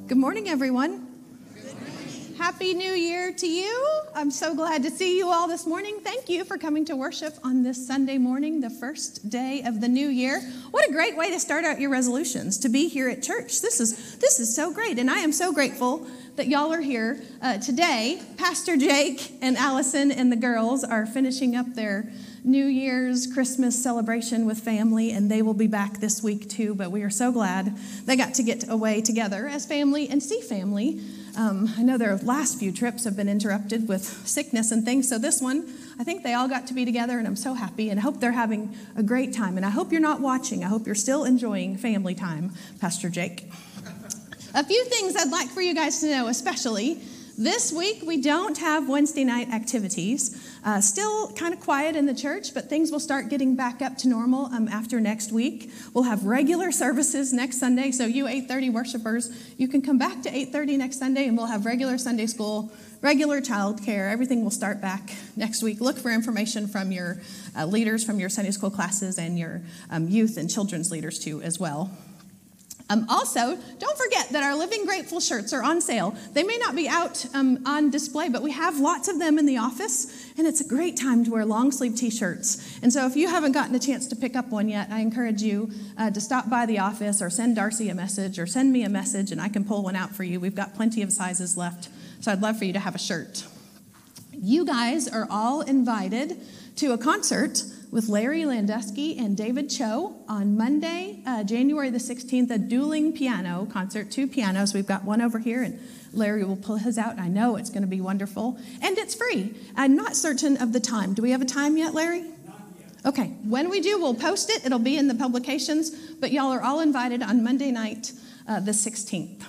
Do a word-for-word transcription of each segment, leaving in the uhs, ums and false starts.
Good morning, everyone. Good morning. Happy New Year to you. I'm so glad to see you all this morning. Thank you for coming to worship on this Sunday morning, the first day of the new year. What a great way to start out your resolutions, to be here at church. This is this is so great, and I am so grateful that y'all are here uh, today. Pastor Jake and Allison and the girls are finishing up their New Year's Christmas celebration with family, and they will be back this week too, but we are so glad they got to get away together as family and see family. Um, I know their last few trips have been interrupted with sickness and things, so this one, I think they all got to be together, and I'm so happy, and I hope they're having a great time, and I hope you're not watching. I hope you're still enjoying family time, Pastor Jake. A few things I'd like for you guys to know, especially this week, we don't have Wednesday night activities. Uh, still kind of quiet in the church, but things will start getting back up to normal um, after next week. We'll have regular services next Sunday, so you eight thirty worshipers, you can come back to eight thirty next Sunday, and we'll have regular Sunday school, regular child care. Everything will start back next week. Look for information from your uh, leaders, from your Sunday school classes, and your um, youth and children's leaders too as well. Um, also, don't forget that our Living Grateful shirts are on sale. They may not be out um, on display, but we have lots of them in the office, and it's a great time to wear long-sleeve t-shirts. And so if you haven't gotten a chance to pick up one yet, I encourage you uh, to stop by the office or send Darcy a message or send me a message, and I can pull one out for you. We've got plenty of sizes left, so I'd love for you to have a shirt. You guys are all invited to a concert with Larry Landusky and David Cho on Monday, uh, January the sixteenth, a dueling piano concert, two pianos. We've got one over here, and Larry will pull his out. I know it's going to be wonderful, and it's free. I'm not certain of the time. Do we have a time yet, Larry? Not yet. Okay, when we do, we'll post it. It'll be in the publications, but y'all are all invited on Monday night, uh, the sixteenth.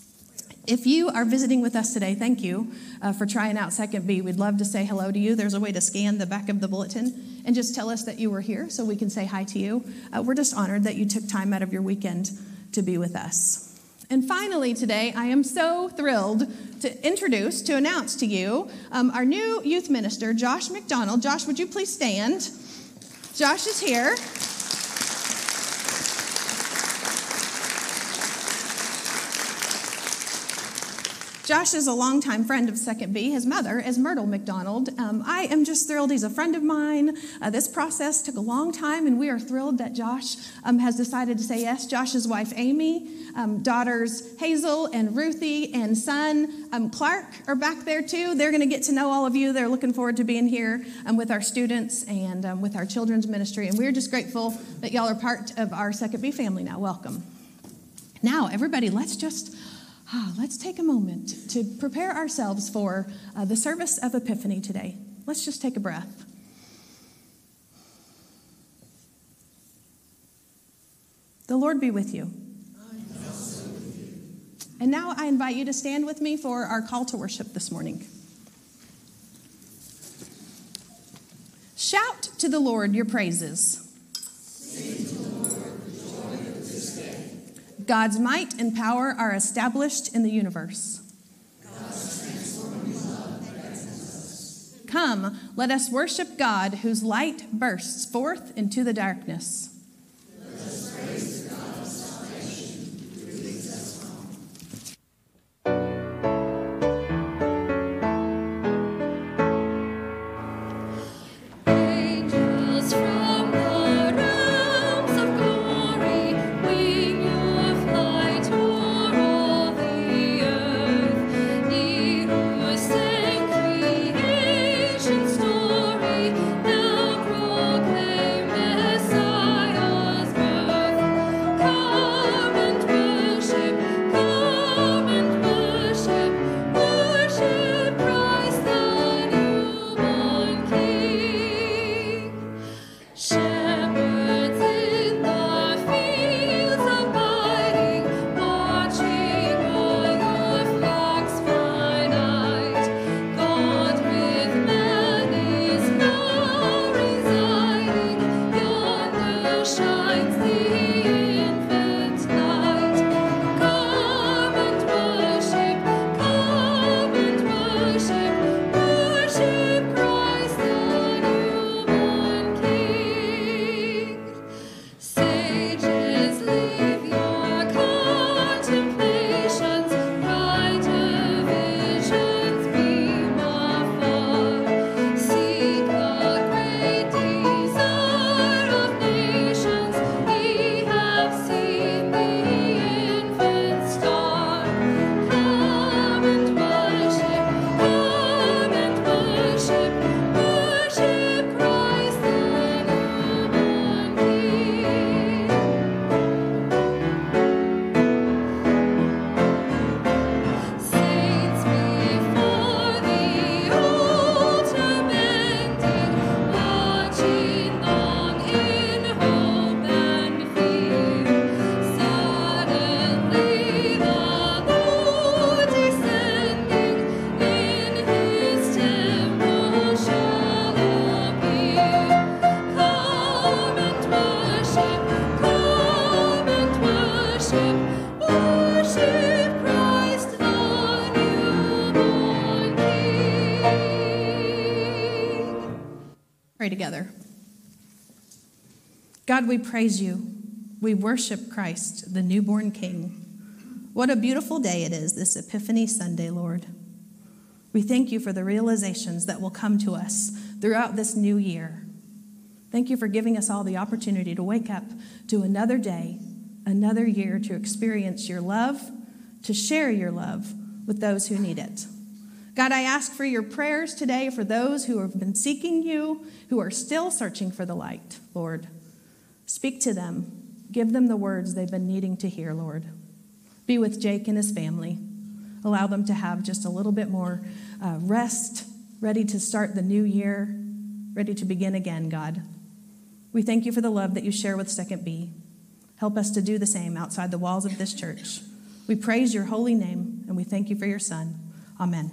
If you are visiting with us today, thank you uh, for trying out Second B. We'd love to say hello to you. There's a way to scan the back of the bulletin and just tell us that you were here so we can say hi to you. Uh, we're just honored that you took time out of your weekend to be with us. And finally today, I am so thrilled to introduce, to announce to you, um, our new youth minister, Josh McDonald. Josh, would you please stand? Josh is here. Josh is a longtime friend of Second B. His mother is Myrtle McDonald. Um, I am just thrilled. He's a friend of mine. Uh, this process took a long time, and we are thrilled that Josh um, has decided to say yes. Josh's wife, Amy, um, daughters Hazel and Ruthie, and son um, Clark are back there too. They're going to get to know all of you. They're looking forward to being here um, with our students and um, with our children's ministry, and we're just grateful that y'all are part of our Second B family now. Welcome. Now, everybody, let's just... Ah, let's take a moment to prepare ourselves for uh, the service of Epiphany today. Let's just take a breath. The Lord be with you. Also with you. And now I invite you to stand with me for our call to worship this morning. Shout to the Lord your praises. Sing to the Lord the joy of this day. God's might and power are established in the universe. God's transforming love reckons us. Come, let us worship God, whose light bursts forth into the darkness. Let us praise the God of salvation who leads us home. Angels from the realms of glory, wing your flight o'er all the earth. Ye who sang creation's story, now proclaim Messiah. Pray together. God, we praise you. We worship Christ, the newborn King. What a beautiful day it is, this Epiphany Sunday, Lord. We thank you for the realizations that will come to us throughout this new year. Thank you for giving us all the opportunity to wake up to another day, another year to experience your love, to share your love with those who need it. God, I ask for your prayers today for those who have been seeking you, who are still searching for the light, Lord. Speak to them. Give them the words they've been needing to hear, Lord. Be with Jake and his family. Allow them to have just a little bit more uh, rest, ready to start the new year, ready to begin again, God. We thank you for the love that you share with Second B. Help us to do the same outside the walls of this church. We praise your holy name, and we thank you for your Son. Amen.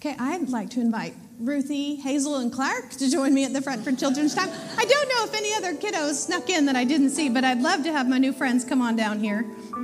Okay, I'd like to invite Ruthie, Hazel, and Clark to join me at the front for children's time. I don't know if any other kiddos snuck in that I didn't see, but I'd love to have my new friends come on down here.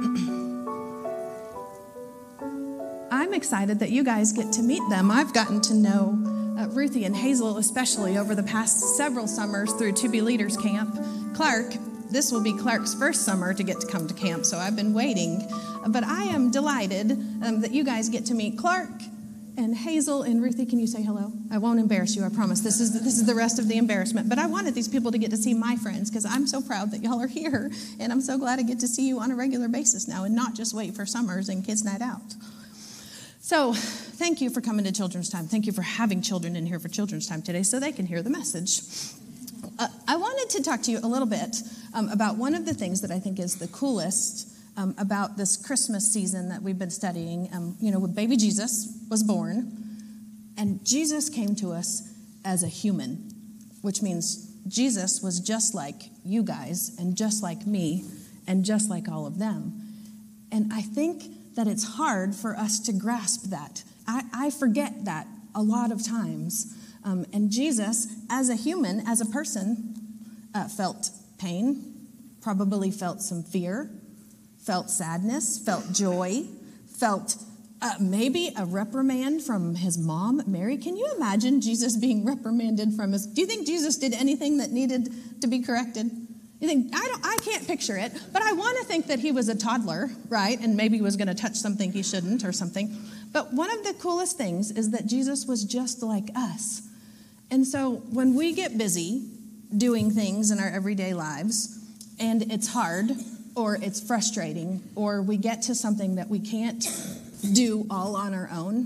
I'm excited that you guys get to meet them. I've gotten to know uh, Ruthie and Hazel especially over the past several summers through To Be Leaders Camp. Clark, this will be Clark's first summer to get to come to camp, so I've been waiting. But I am delighted um, that you guys get to meet Clark and Hazel and Ruthie. Can you say hello? I won't embarrass you, I promise. This is this is the rest of the embarrassment. But I wanted these people to get to see my friends because I'm so proud that y'all are here. And I'm so glad I get to see you on a regular basis now and not just wait for summers and kids' night out. So thank you for coming to Children's Time. Thank you for having children in here for Children's Time today so they can hear the message. Uh, I wanted to talk to you a little bit um, about one of the things that I think is the coolest Um, about this Christmas season that we've been studying. Um, you know, when baby Jesus was born, and Jesus came to us as a human, which means Jesus was just like you guys, and just like me, and just like all of them. And I think that it's hard for us to grasp that. I, I forget that a lot of times. Um, and Jesus, as a human, as a person, uh, felt pain, probably felt some fear, felt sadness, felt joy, felt uh, maybe a reprimand from his mom, Mary. Can you imagine Jesus being reprimanded from his... Do you think Jesus did anything that needed to be corrected? You think, I don't, I can't picture it, but I want to think that he was a toddler, right? And maybe he was going to touch something he shouldn't or something. But one of the coolest things is that Jesus was just like us. And so when we get busy doing things in our everyday lives, and it's hard, or it's frustrating, or we get to something that we can't do all on our own,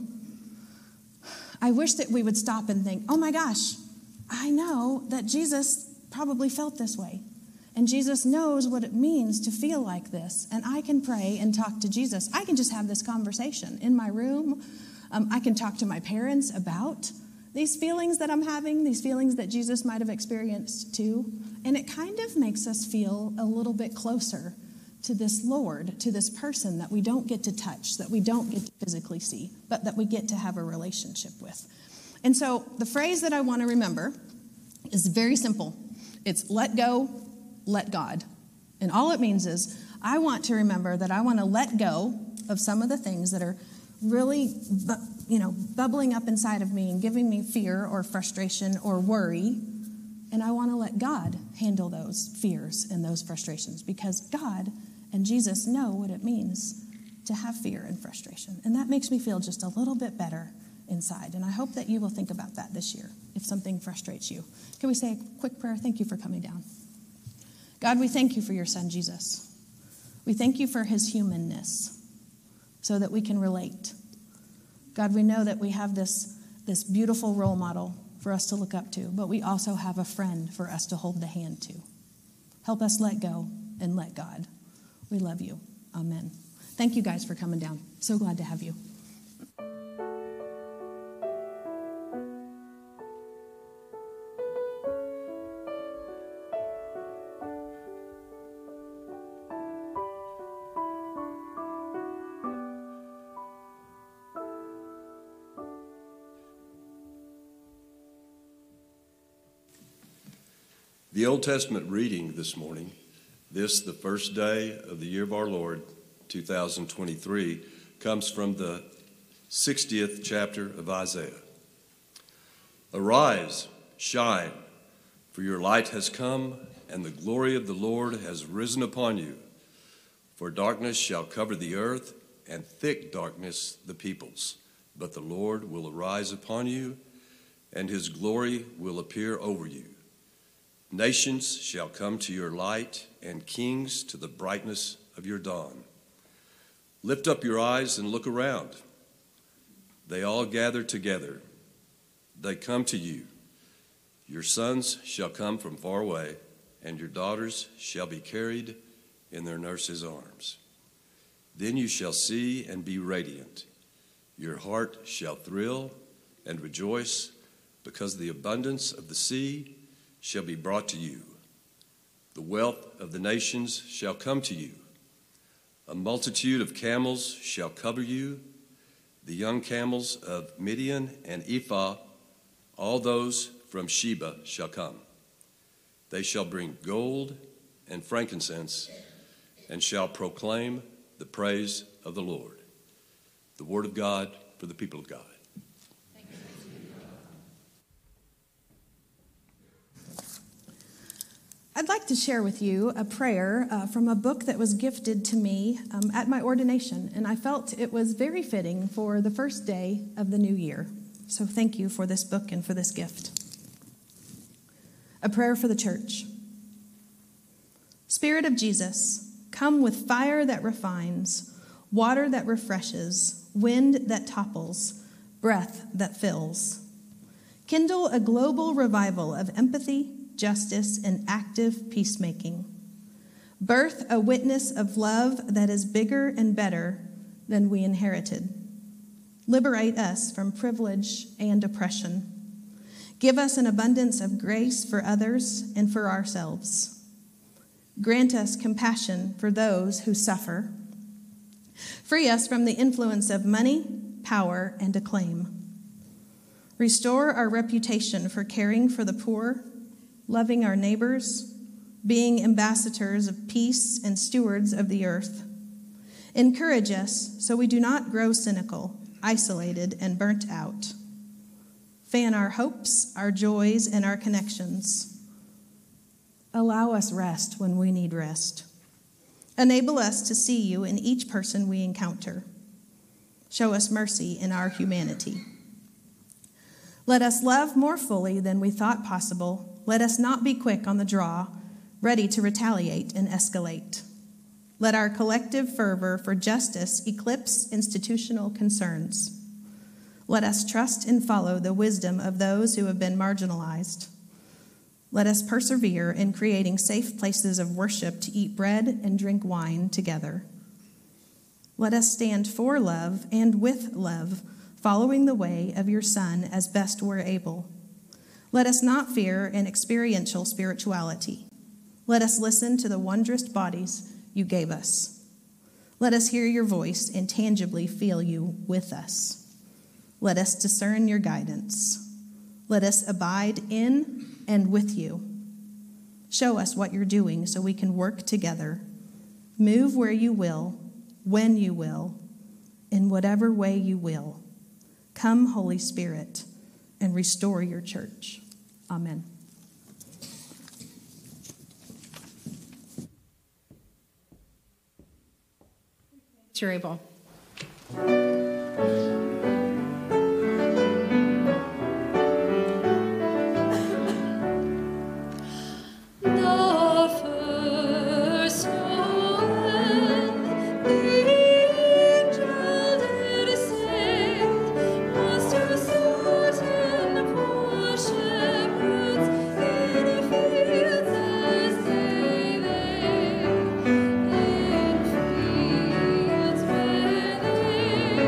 I wish that we would stop and think, oh my gosh, I know that Jesus probably felt this way. And Jesus knows what it means to feel like this. And I can pray and talk to Jesus. I can just have this conversation in my room. Um, I can talk to my parents about these feelings that I'm having, these feelings that Jesus might have experienced too. And it kind of makes us feel a little bit closer to this Lord, to this person that we don't get to touch, that we don't get to physically see, but that we get to have a relationship with. And so the phrase that I want to remember is very simple. It's let go, let God. And all it means is I want to remember that I want to let go of some of the things that are really, you know, bubbling up inside of me and giving me fear or frustration or worry. And I want to let God handle those fears and those frustrations because God and Jesus know what it means to have fear and frustration. And that makes me feel just a little bit better inside. And I hope that you will think about that this year if something frustrates you. Can we say a quick prayer? Thank you for coming down. God, we thank you for your son, Jesus. We thank you for his humanness so that we can relate. God, we know that we have this, this beautiful role model for us to look up to, but we also have a friend for us to hold the hand to. Help us let go and let God. We love you. Amen. Thank you guys for coming down. So glad to have you. The Old Testament reading this morning, this, the first day of the year of our Lord, two thousand twenty-three, comes from the sixtieth chapter of Isaiah. Arise, shine, for your light has come, and the glory of the Lord has risen upon you. For darkness shall cover the earth, and thick darkness the peoples. But the Lord will arise upon you, and his glory will appear over you. Nations shall come to your light, and kings to the brightness of your dawn. Lift up your eyes and look around. They all gather together. They come to you. Your sons shall come from far away, and your daughters shall be carried in their nurses' arms. Then you shall see and be radiant. Your heart shall thrill and rejoice, because the abundance of the sea shall be brought to you. The wealth of the nations shall come to you. A multitude of camels shall cover you. the young camels of Midian and Ephah, all those from Sheba shall come. They shall bring gold and frankincense and shall proclaim the praise of the Lord. The word of God for the people of God. I'd like to share with you a prayer uh, from a book that was gifted to me um, at my ordination, and I felt it was very fitting for the first day of the new year. So thank you for this book and for this gift. A prayer for the church. Spirit of Jesus, come with fire that refines, water that refreshes, wind that topples, breath that fills. Kindle a global revival of empathy, justice, and active peacemaking. Birth a witness of love that is bigger and better than we inherited. Liberate us from privilege and oppression. Give us an abundance of grace for others and for ourselves. Grant us compassion for those who suffer. Free us from the influence of money, power, and acclaim. Restore our reputation for caring for the poor, loving our neighbors, being ambassadors of peace and stewards of the earth. Encourage us so we do not grow cynical, isolated, and burnt out. Fan our hopes, our joys, and our connections. Allow us rest when we need rest. Enable us to see you in each person we encounter. Show us mercy in our humanity. Let us love more fully than we thought possible. Let us not be quick on the draw, ready to retaliate and escalate. Let our collective fervor for justice eclipse institutional concerns. Let us trust and follow the wisdom of those who have been marginalized. Let us persevere in creating safe places of worship to eat bread and drink wine together. Let us stand for love and with love, following the way of your Son as best we're able. Let us not fear an experiential spirituality. Let us listen to the wondrous bodies you gave us. Let us hear your voice and tangibly feel you with us. Let us discern your guidance. Let us abide in and with you. Show us what you're doing so we can work together. Move where you will, when you will, in whatever way you will. Come, Holy Spirit, and restore your church. Amen. You're able. The first one, the angel did sing, was to certain poor shepherds in fields as they lay, in fields where they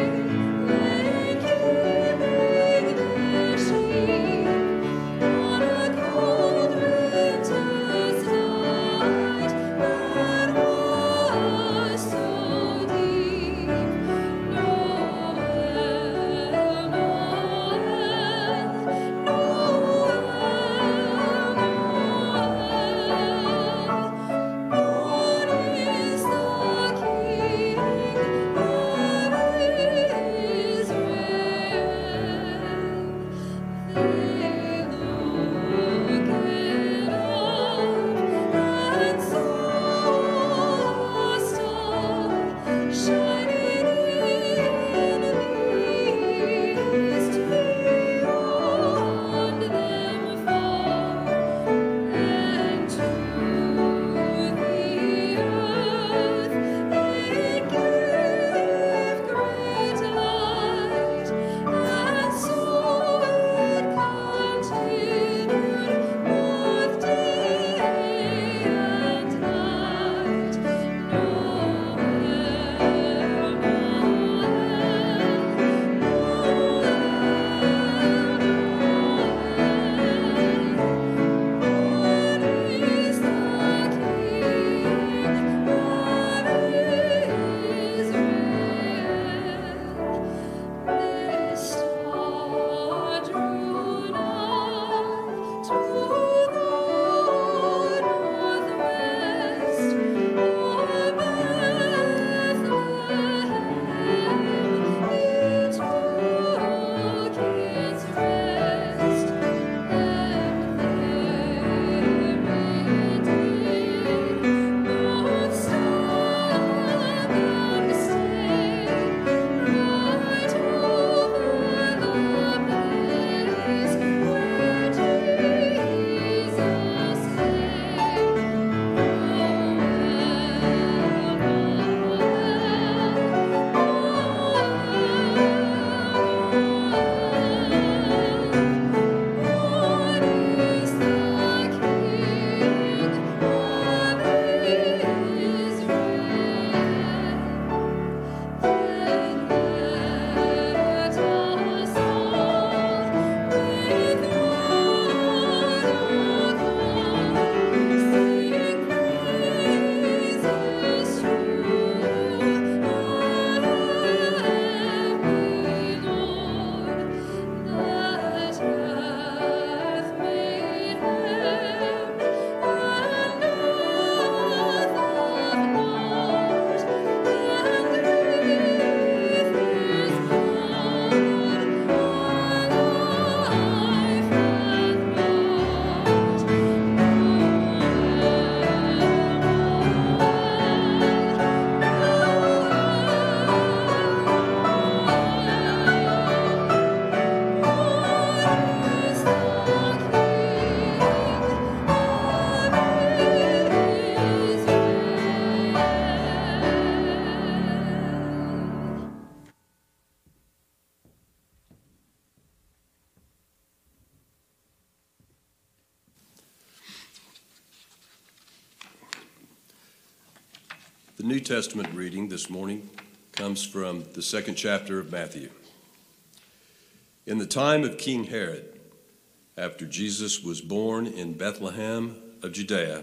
The New Testament reading this morning comes from the second chapter of Matthew. In the time of King Herod, after Jesus was born in Bethlehem of Judea,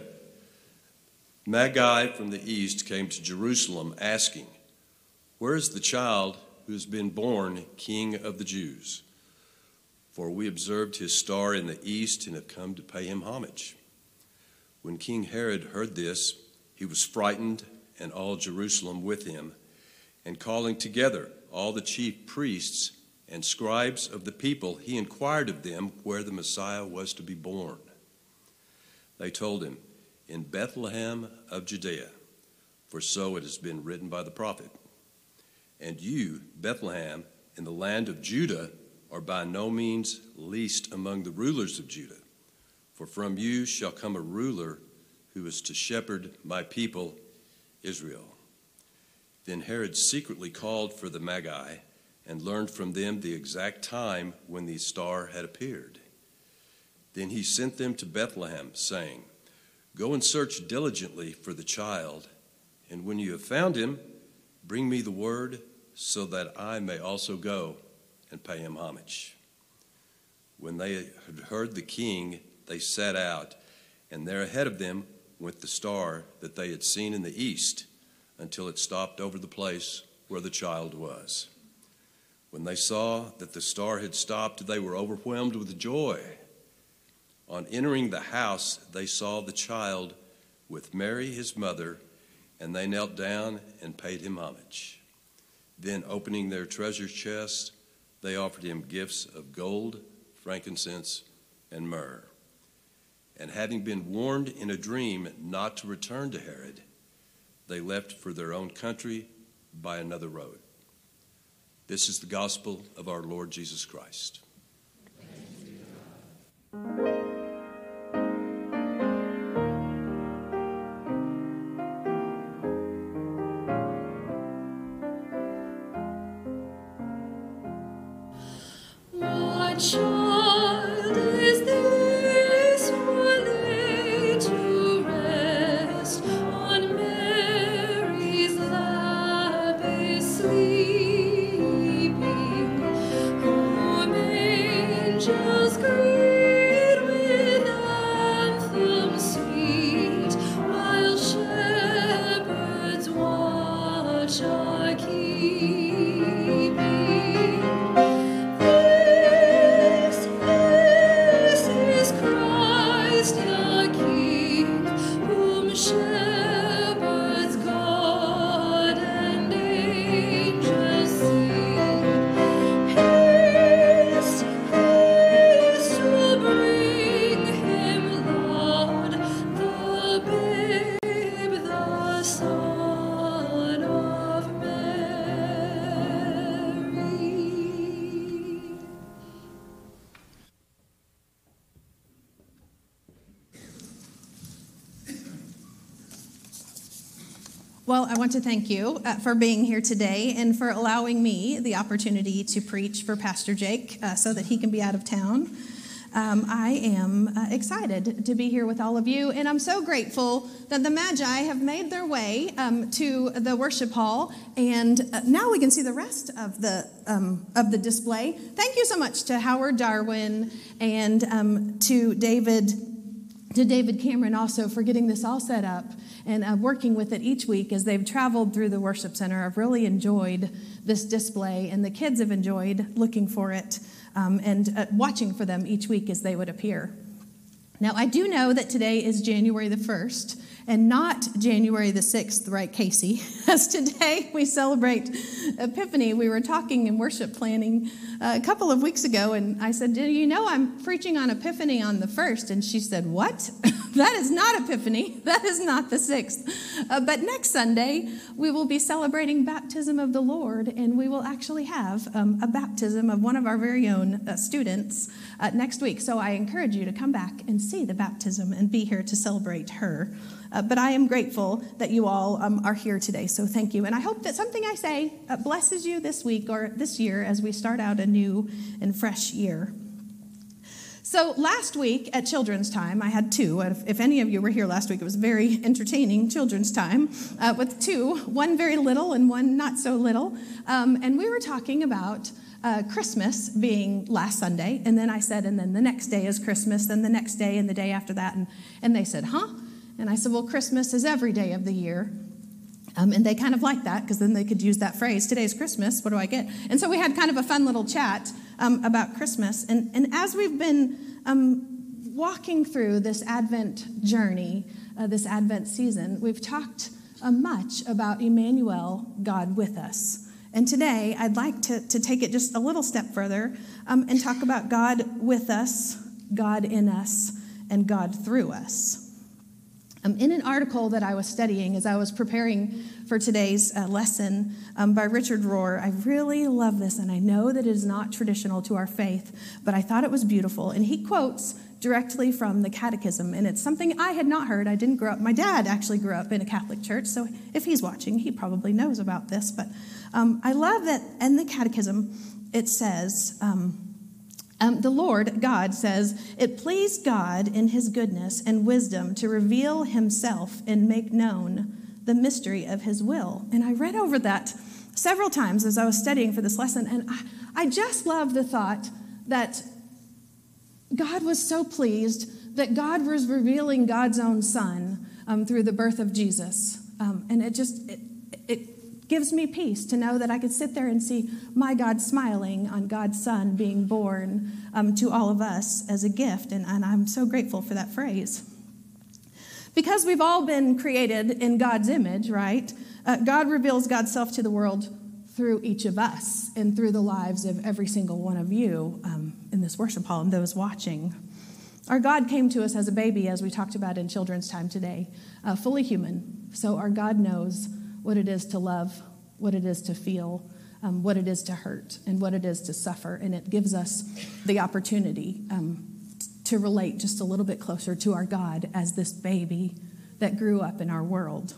Magi from the east came to Jerusalem asking, "Where is the child who has been born King of the Jews? For we observed his star in the east and have come to pay him homage." When King Herod heard this, he was frightened, and all Jerusalem with him, and calling together all the chief priests and scribes of the people, he inquired of them where the Messiah was to be born. They told him, "In Bethlehem of Judea, for so it has been written by the prophet. And you, Bethlehem, in the land of Judah, are by no means least among the rulers of Judah, for from you shall come a ruler who is to shepherd my people Israel." Then Herod secretly called for the Magi and learned from them the exact time when the star had appeared. Then he sent them to Bethlehem, saying, "Go and search diligently for the child, and when you have found him, bring me the word so that I may also go and pay him homage." When they had heard the king, they set out, and there ahead of them went the star that they had seen in the east, until it stopped over the place where the child was. When they saw that the star had stopped, they were overwhelmed with joy. On entering the house, they saw the child with Mary, his mother, and they knelt down and paid him homage. Then, opening their treasure chests, they offered him gifts of gold, frankincense, and myrrh. And having been warned in a dream not to return to Herod, they left for their own country by another road. This is the gospel of our Lord Jesus Christ. What child is this one laid to rest on Mary's lap is sleeping, whom angels greet with anthems sweet, while shepherds watch are keeping. This, this is Christ the King, whom shepherds guard and angels sing. Haste, haste to bring him, Lord, the babe, the Son of Mary. Well, I want to thank you uh, for being here today and for allowing me the opportunity to preach for Pastor Jake uh, so that he can be out of town. Um, I am uh, excited to be here with all of you, and I'm so grateful that the Magi have made their way um, to the worship hall, and uh, now we can see the rest of the um, of the display. Thank you so much to Howard Darwin and um, to David to David Cameron also for getting this all set up and uh, working with it each week as they've traveled through the worship center. I've really enjoyed this display, and the kids have enjoyed looking for it um, and uh, watching for them each week as they would appear. Now, I do know that today is January the first and not January the sixth, right, Casey? As today we celebrate Epiphany. We were talking in worship planning uh, a couple of weeks ago, and I said, "Do you know I'm preaching on Epiphany on the first?" And she said, "What? That is not Epiphany. That is not the sixth. Uh, but next Sunday, we will be celebrating Baptism of the Lord, and we will actually have um, a baptism of one of our very own uh, students uh, next week. So I encourage you to come back and see the baptism and be here to celebrate her. Uh, but I am grateful that you all um, are here today, so thank you. And I hope that something I say uh, blesses you this week or this year as we start out a new and fresh year. So last week at children's time, I had two. If, if any of you were here last week, it was very entertaining children's time uh, with two, one very little and one not so little. Um, and we were talking about uh, Christmas being last Sunday. And then I said, and then the next day is Christmas, then the next day and the day after that. And, and they said, huh? And I said, well, Christmas is every day of the year. Um, and they kind of liked that because then they could use that phrase, today's Christmas, what do I get? And so we had kind of a fun little chat um, about Christmas. And, and as we've been um, walking through this Advent journey, uh, this Advent season, we've talked uh, much about Emmanuel, God with us. And today I'd like to, to take it just a little step further um, and talk about God with us, God in us, and God through us. Um, in an article that I was studying as I was preparing for today's uh, lesson um, by Richard Rohr, I really love this, and I know that it is not traditional to our faith, but I thought it was beautiful. And he quotes directly from the Catechism, and it's something I had not heard. I didn't grow up. My dad actually grew up in a Catholic church, so if he's watching, he probably knows about this. But um, I love that in the Catechism it says, um, Um, the Lord, God, says, it pleased God in his goodness and wisdom to reveal himself and make known the mystery of his will. And I read over that several times as I was studying for this lesson, and I, I just love the thought that God was so pleased that God was revealing God's own Son um, through the birth of Jesus. Um, and it just, it, it gives me peace to know that I could sit there and see my God smiling on God's Son being born um, to all of us as a gift. And, and I'm so grateful for that phrase. Because we've all been created in God's image, right? Uh, God reveals God's self to the world through each of us and through the lives of every single one of you um, in this worship hall and those watching. Our God came to us as a baby, as we talked about in children's time today, uh, fully human. So our God knows what it is to love, what it is to feel, um, what it is to hurt, and what it is to suffer. And it gives us the opportunity um, to relate just a little bit closer to our God as this baby that grew up in our world.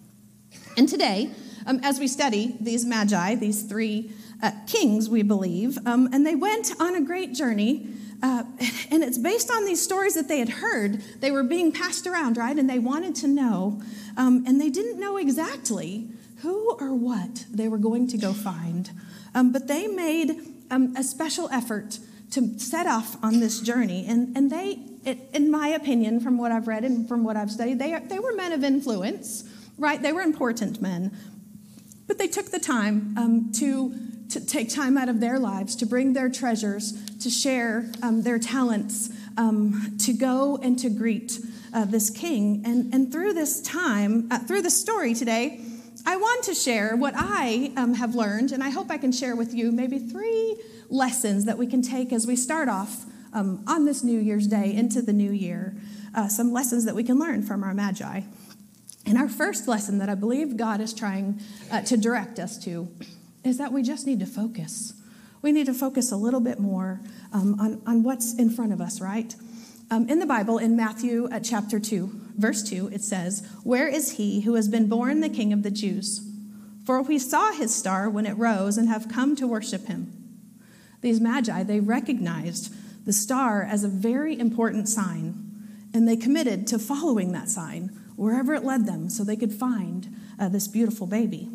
And today, um, as we study these magi, these three uh, kings, we believe, um, and they went on a great journey, uh, and it's based on these stories that they had heard. They were being passed around, right? And they wanted to know, um, and they didn't know exactly who or what they were going to go find. Um, but they made um, a special effort to set off on this journey. And, and they, it, in my opinion, from what I've read and from what I've studied, they, they were men of influence, right? They were important men. But they took the time um, to, to take time out of their lives, to bring their treasures, to share um, their talents, um, to go and to greet uh, this king. And, and through this time, uh, through the story today, I want to share what I um, have learned, and I hope I can share with you maybe three lessons that we can take as we start off um, on this New Year's Day into the new year, uh, some lessons that we can learn from our Magi. And our first lesson that I believe God is trying uh, to direct us to is that we just need to focus. We need to focus a little bit more um, on, on what's in front of us, right? Um, in the Bible, in Matthew uh, chapter two, verse two, it says, "Where is he who has been born the King of the Jews? For we saw his star when it rose and have come to worship him." These magi, they recognized the star as a very important sign, and they committed to following that sign wherever it led them so they could find uh, this beautiful baby.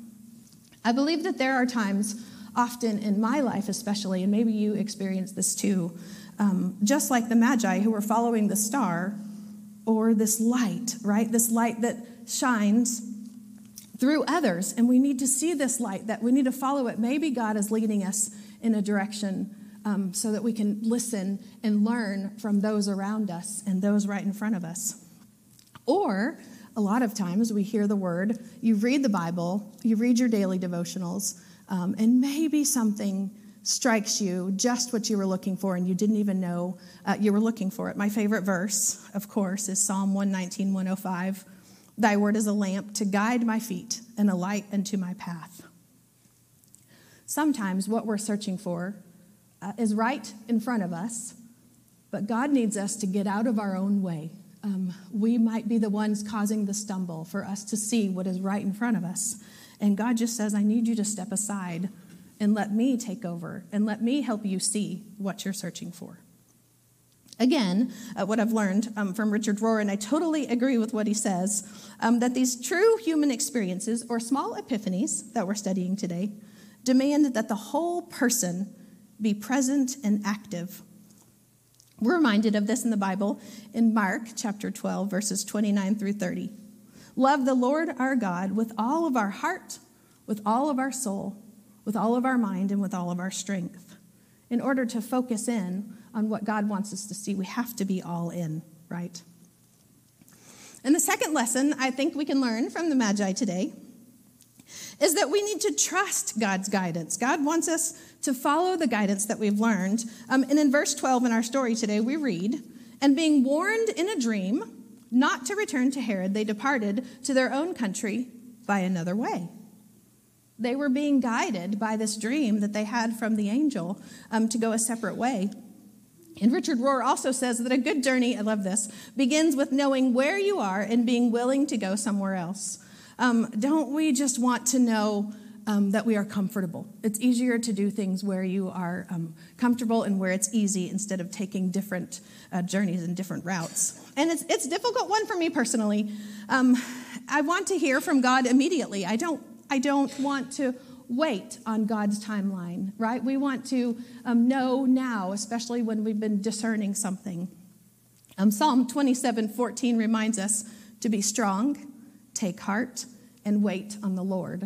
I believe that there are times, often in my life especially, and maybe you experience this too, um, just like the magi who were following the star or this light, right? This light that shines through others, and we need to see this light, that we need to follow it. Maybe God is leading us in a direction um, so that we can listen and learn from those around us and those right in front of us. Or a lot of times we hear the word, you read the Bible, you read your daily devotionals, um, and maybe something strikes you, just what you were looking for, and you didn't even know uh, you were looking for it. My favorite verse, of course, is Psalm one nineteen, one oh five. "Thy word is a lamp to guide my feet and a light unto my path." Sometimes what we're searching for uh, is right in front of us, but God needs us to get out of our own way. Um, we might be the ones causing the stumble for us to see what is right in front of us. And God just says, I need you to step aside and let me take over and let me help you see what you're searching for. Again, uh, what I've learned um, from Richard Rohr, and I totally agree with what he says, um, that these true human experiences, or small epiphanies that we're studying today, demand that the whole person be present and active. We're reminded of this in the Bible in Mark chapter twelve, verses twenty-nine through thirty. Love the Lord our God with all of our heart, with all of our soul, with all of our mind, and with all of our strength. In order to focus in on what God wants us to see, we have to be all in, right? And the second lesson I think we can learn from the Magi today is that we need to trust God's guidance. God wants us to follow the guidance that we've learned. Um, and in verse twelve in our story today, we read, "And being warned in a dream not to return to Herod, they departed to their own country by another way." They were being guided by this dream that they had from the angel um, to go a separate way. And Richard Rohr also says that a good journey, I love this, begins with knowing where you are and being willing to go somewhere else. Um, don't we just want to know um, that we are comfortable? It's easier to do things where you are um, comfortable and where it's easy instead of taking different uh, journeys and different routes. And it's it's a difficult one for me personally. Um, I want to hear from God immediately. I don't I don't want to wait on God's timeline, right? We want to um, know now, especially when we've been discerning something. Um, Psalm twenty-seven fourteen reminds us to be strong, take heart, and wait on the Lord.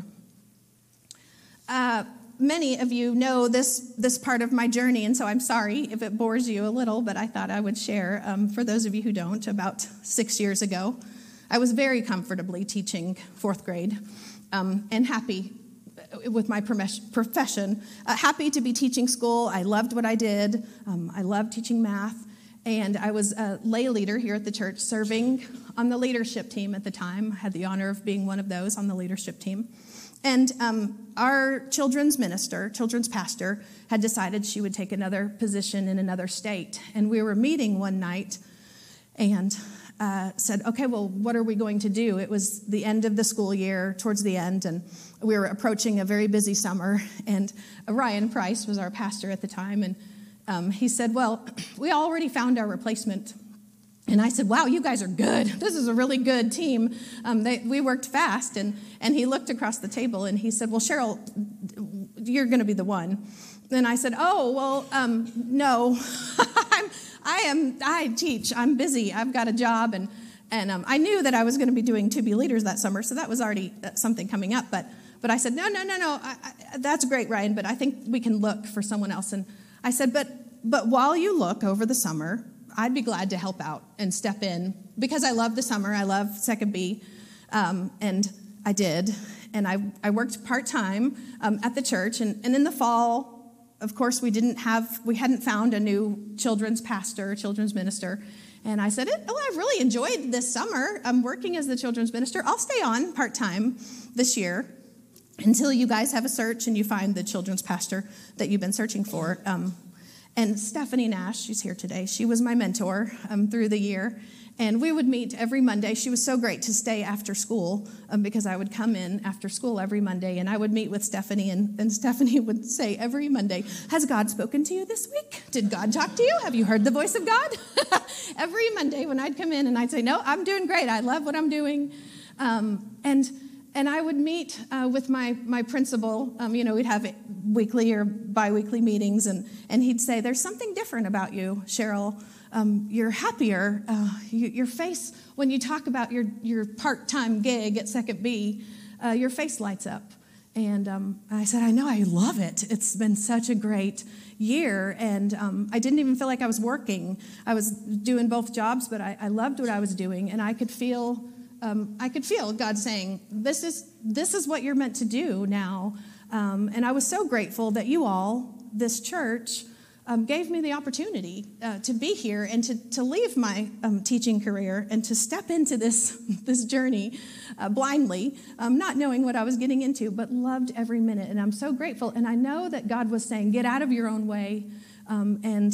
Uh, many of you know this, this part of my journey, and so I'm sorry if it bores you a little, but I thought I would share, um, for those of you who don't, about six years ago, I was very comfortably teaching fourth grade um, and happy with my profession, uh, happy to be teaching school. I loved what I did. Um, I loved teaching math. And I was a lay leader here at the church, serving on the leadership team at the time. I had the honor of being one of those on the leadership team. And um, our children's minister, children's pastor, had decided she would take another position in another state. And we were meeting one night and uh, said, okay, well, what are we going to do? It was the end of the school year, towards the end, and we were approaching a very busy summer. And Ryan Price was our pastor at the time, and Um, he said, well, we already found our replacement. And I said, wow, you guys are good. This is a really good team. Um, they, we worked fast. And, and he looked across the table and he said, well, Cheryl, you're going to be the one. And I said, oh, well, um, no, I'm, I am, I teach. I'm busy. I've got a job. And, and um, I knew that I was going to be doing To Be Leaders that summer. So that was already something coming up. But, but I said, no, no, no, no. I, I, that's great, Ryan. But I think we can look for someone else. And I said, but but while you look over the summer, I'd be glad to help out and step in because I love the summer. I love Second B, um, and I did. And I, I worked part-time um, at the church. And, and in the fall, of course, we didn't have, we hadn't found a new children's pastor, children's minister. And I said, oh, I've really enjoyed this summer. I'm working as the children's minister. I'll stay on part-time this year until you guys have a search and you find the children's pastor that you've been searching for. Um, and Stephanie Nash, she's here today, she was my mentor um, through the year. And we would meet every Monday. She was so great to stay after school um, because I would come in after school every Monday and I would meet with Stephanie. And, and Stephanie would say every Monday, has God spoken to you this week? Did God talk to you? Have you heard the voice of God? Every Monday when I'd come in and I'd say, no, I'm doing great. I love what I'm doing. Um, and And I would meet uh, with my my principal. Um, you know, we'd have weekly or biweekly meetings, and, and he'd say, there's something different about you, Cheryl. Um, you're happier. Uh, you, your face, when you talk about your, your part-time gig at Second B, uh, your face lights up. And um, I said, I know, I love it. It's been such a great year, and um, I didn't even feel like I was working. I was doing both jobs, but I, I loved what I was doing, and I could feel... Um, I could feel God saying, this is this is what you're meant to do now. Um, and I was so grateful that you all, this church, um, gave me the opportunity uh, to be here and to, to leave my um, teaching career and to step into this, this journey uh, blindly, um, not knowing what I was getting into, but loved every minute. And I'm so grateful. And I know that God was saying, get out of your own way. Um, and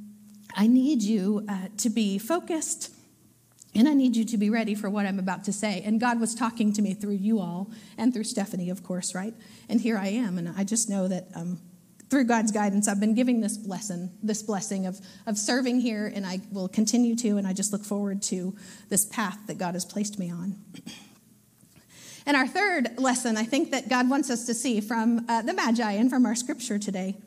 I need you uh, to be focused. And I need you to be ready for what I'm about to say. And God was talking to me through you all and through Stephanie, of course, right? And here I am. And I just know that um, through God's guidance, I've been giving this lesson, this blessing of, of serving here, and I will continue to, and I just look forward to this path that God has placed me on. And our third lesson, I think that God wants us to see from uh, the Magi and from our scripture today.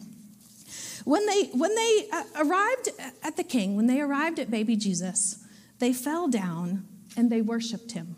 When they when they uh, arrived at the king, when they arrived at baby Jesus, they fell down and they worshiped him.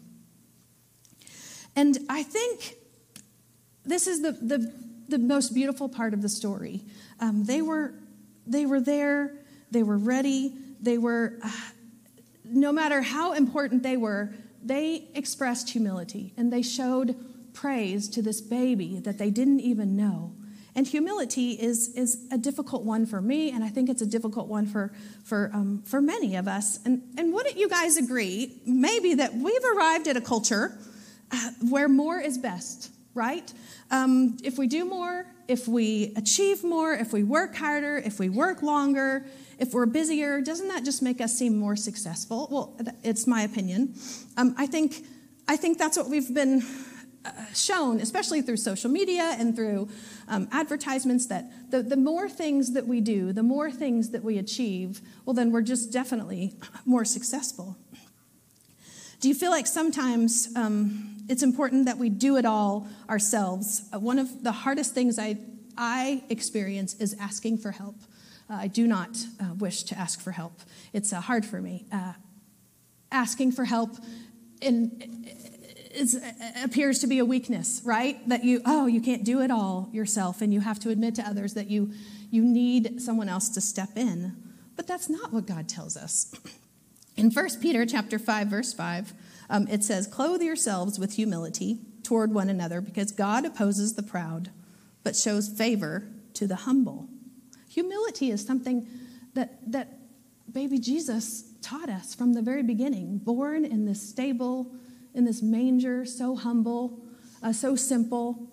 And I think this is the the, the most beautiful part of the story. Um, they were they were there, they were ready, they were, uh, no matter how important they were, they expressed humility and they showed praise to this baby that they didn't even know. And humility is, is a difficult one for me, and I think it's a difficult one for for um, for many of us. And, and wouldn't you guys agree, maybe, that we've arrived at a culture uh, where more is best, right? Um, if we do more, if we achieve more, if we work harder, if we work longer, if we're busier, doesn't that just make us seem more successful? Well, it's my opinion. Um, I think I think that's what we've been shown, especially through social media and through um, advertisements, that the, the more things that we do, the more things that we achieve, well, then we're just definitely more successful. Do you feel like sometimes um, it's important that we do it all ourselves? Uh, one of the hardest things I, I experience is asking for help. Uh, I do not uh, wish to ask for help. It's uh, hard for me. Uh, asking for help in... It appears to be a weakness, right? That you, oh, you can't do it all yourself, and you have to admit to others that you, you need someone else to step in. But that's not what God tells us. In First Peter chapter five, verse five, um, it says, "Clothe yourselves with humility toward one another, because God opposes the proud, but shows favor to the humble." Humility is something that that baby Jesus taught us from the very beginning, born in this stable, in this manger, so humble, uh, so simple,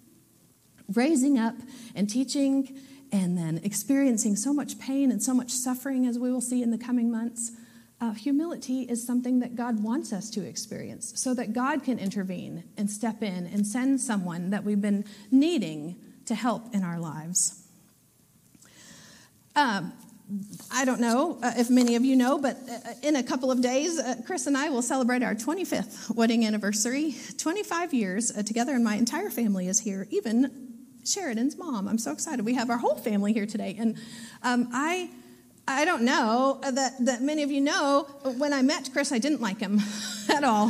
raising up and teaching and then experiencing so much pain and so much suffering, as we will see in the coming months. Uh, humility is something that God wants us to experience so that God can intervene and step in and send someone that we've been needing to help in our lives. Um, I don't know uh, if many of you know, but uh, in a couple of days, uh, Chris and I will celebrate our twenty-fifth wedding anniversary. twenty-five years uh, together, and my entire family is here, even Sheridan's mom. I'm so excited. We have our whole family here today. And um, I I don't know that, that many of you know, when I met Chris, I didn't like him at all.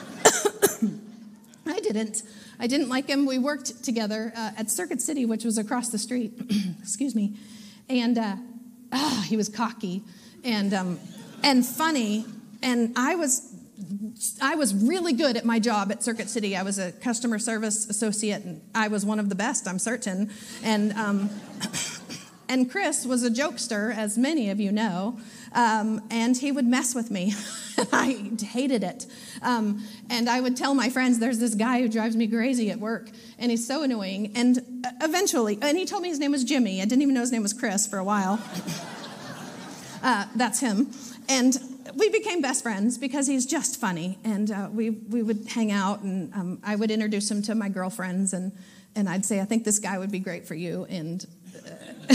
I didn't. I didn't like him. We worked together uh, at Circuit City, which was across the street. Excuse me. And... Uh, Oh, he was cocky and um, and funny, and I was I was really good at my job at Circuit City. I was a customer service associate, and I was one of the best, I'm certain. And um, and Chris was a jokester, as many of you know, um, and he would mess with me. I hated it. Um, and I would tell my friends, there's this guy who drives me crazy at work, and he's so annoying. And eventually, and he told me his name was Jimmy. I didn't even know his name was Chris for a while. uh, that's him. And we became best friends because he's just funny. And uh, we we would hang out, and um, I would introduce him to my girlfriends, and, and I'd say, I think this guy would be great for you. And... Uh,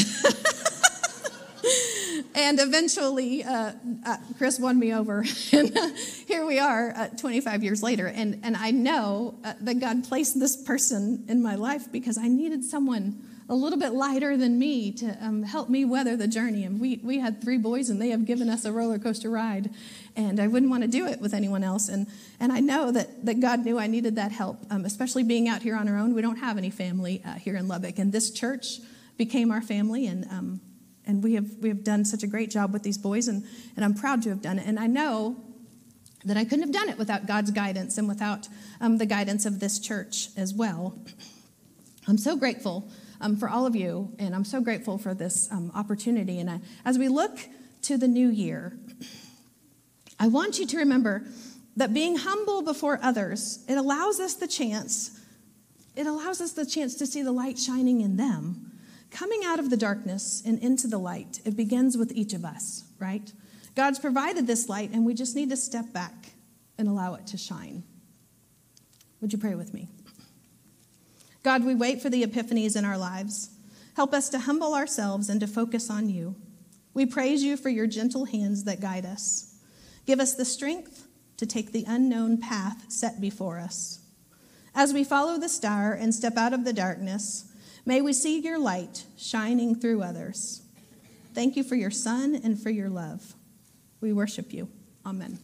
And eventually, uh, uh, Chris won me over, and uh, here we are uh, twenty-five years later. And, and I know uh, that God placed this person in my life because I needed someone a little bit lighter than me to um, help me weather the journey. And we, we had three boys, and they have given us a roller coaster ride, and I wouldn't want to do it with anyone else. And, and I know that, that God knew I needed that help, um, especially being out here on our own. We don't have any family uh, here in Lubbock, and this church became our family, and um, And we have we have done such a great job with these boys, and, and I'm proud to have done it. And I know that I couldn't have done it without God's guidance and without um, the guidance of this church as well. I'm so grateful um, for all of you, and I'm so grateful for this um, opportunity. And I, as we look to the new year, I want you to remember that being humble before others, it allows us the chance, it allows us the chance to see the light shining in them. Coming out of the darkness and into the light, it begins with each of us, right? God's provided this light, and we just need to step back and allow it to shine. Would you pray with me? God, we wait for the epiphanies in our lives. Help us to humble ourselves and to focus on you. We praise you for your gentle hands that guide us. Give us the strength to take the unknown path set before us. As we follow the star and step out of the darkness, may we see your light shining through others. Thank you for your Son and for your love. We worship you. Amen.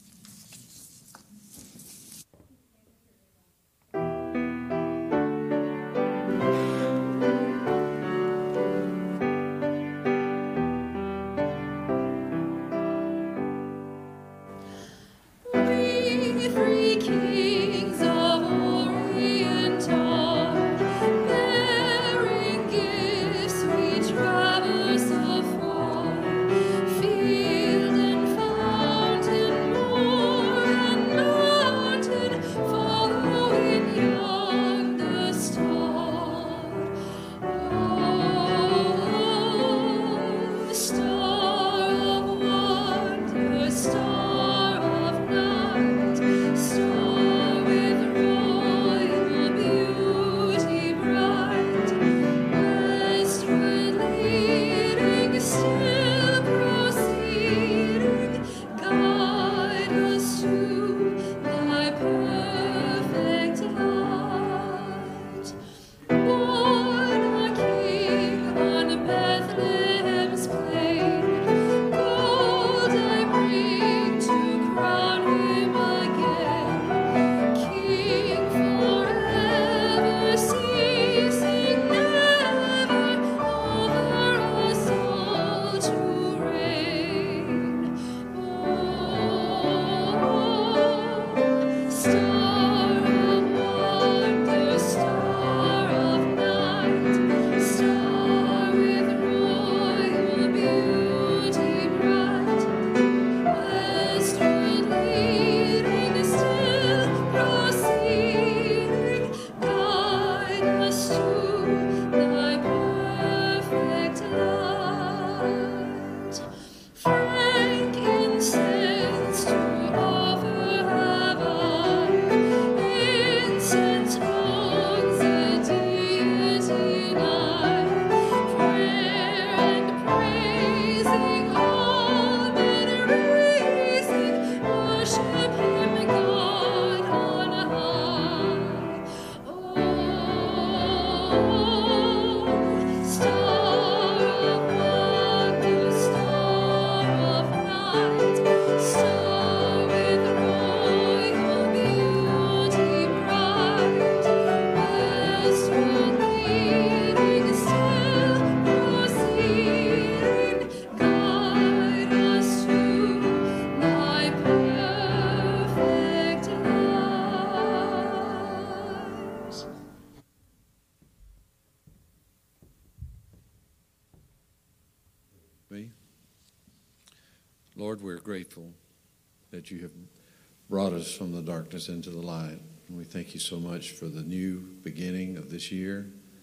Lord, we're grateful that you have brought us from the darkness into the light. And we thank you so much for the new beginning of this year,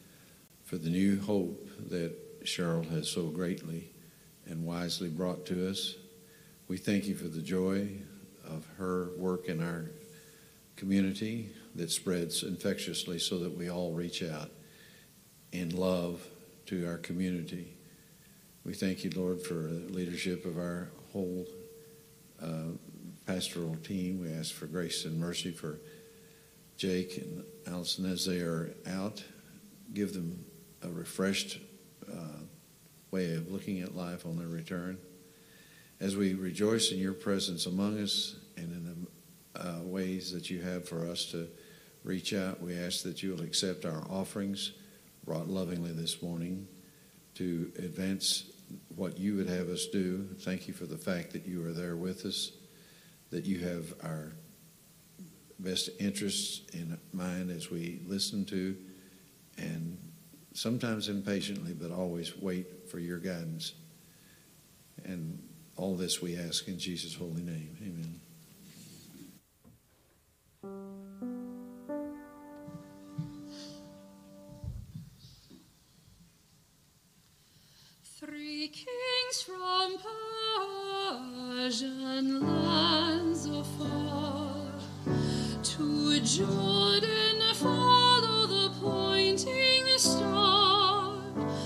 for the new hope that Cheryl has so greatly and wisely brought to us. We thank you for the joy of her work in our community that spreads infectiously so that we all reach out in love to our community. We thank you, Lord, for the leadership of our whole uh, pastoral team. We ask for grace and mercy for Jake and Allison as they are out. Give them a refreshed uh, way of looking at life on their return. As we rejoice in your presence among us and in the uh, ways that you have for us to reach out, we ask that you will accept our offerings brought lovingly this morning to advance what you would have us do. Thank you for the fact that you are there with us, that you have our best interests in mind as we listen to and sometimes impatiently, but always wait for your guidance. And all this we ask in Jesus' holy name. Amen. Three kings from Persian lands afar to Jordan follow the pointing star.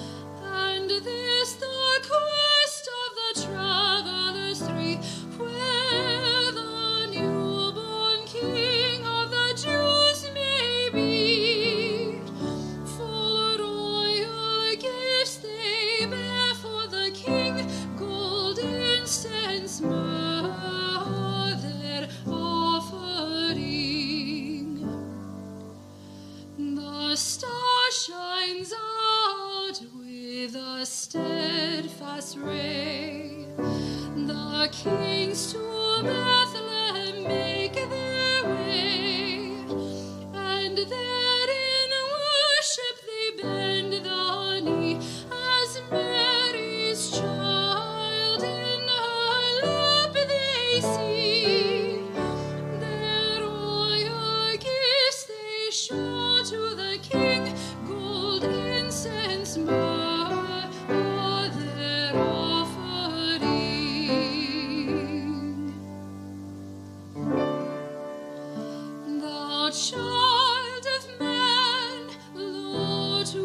child of man, Lord, to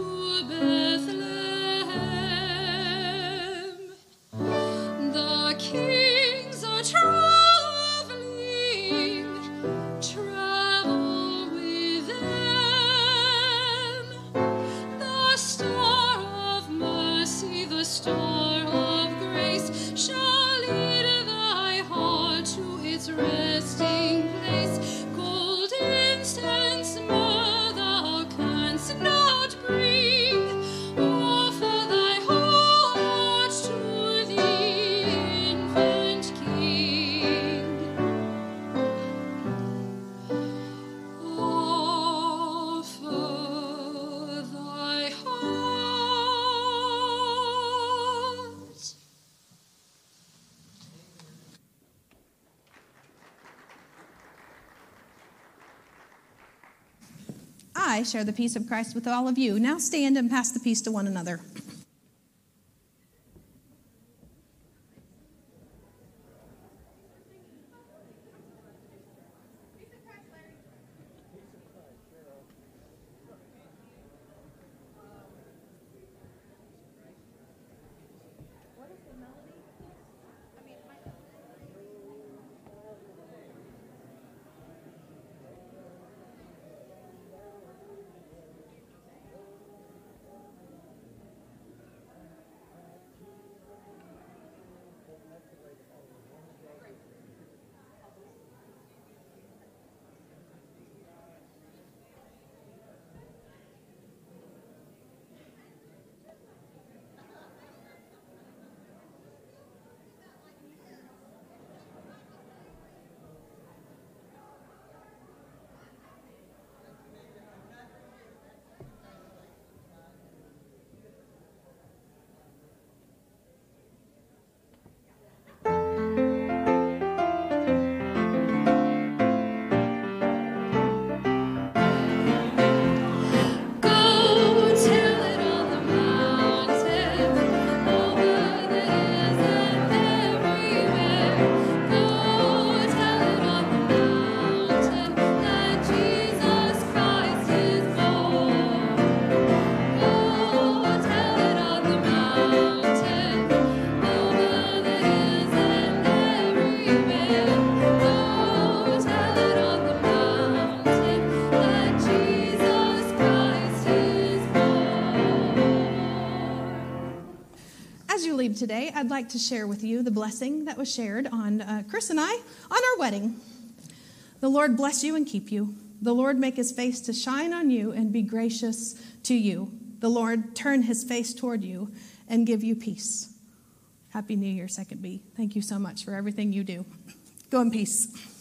Bethlehem. The kings are traveling, travel with them. The star of mercy, the star of grace, shall lead thy heart to its resting place. Gold, incense, myrrh thou canst not bring. Offer thy heart to the infant King. Offer thy heart. I share the peace of Christ with all of you. Now stand and pass the peace to one another. Today, I'd like to share with you the blessing that was shared on uh, Chris and I on our wedding. The Lord bless you and keep you. The Lord make his face to shine on you and be gracious to you. The Lord turn his face toward you and give you peace. Happy New Year, Second B. Thank you so much for everything you do. Go in peace.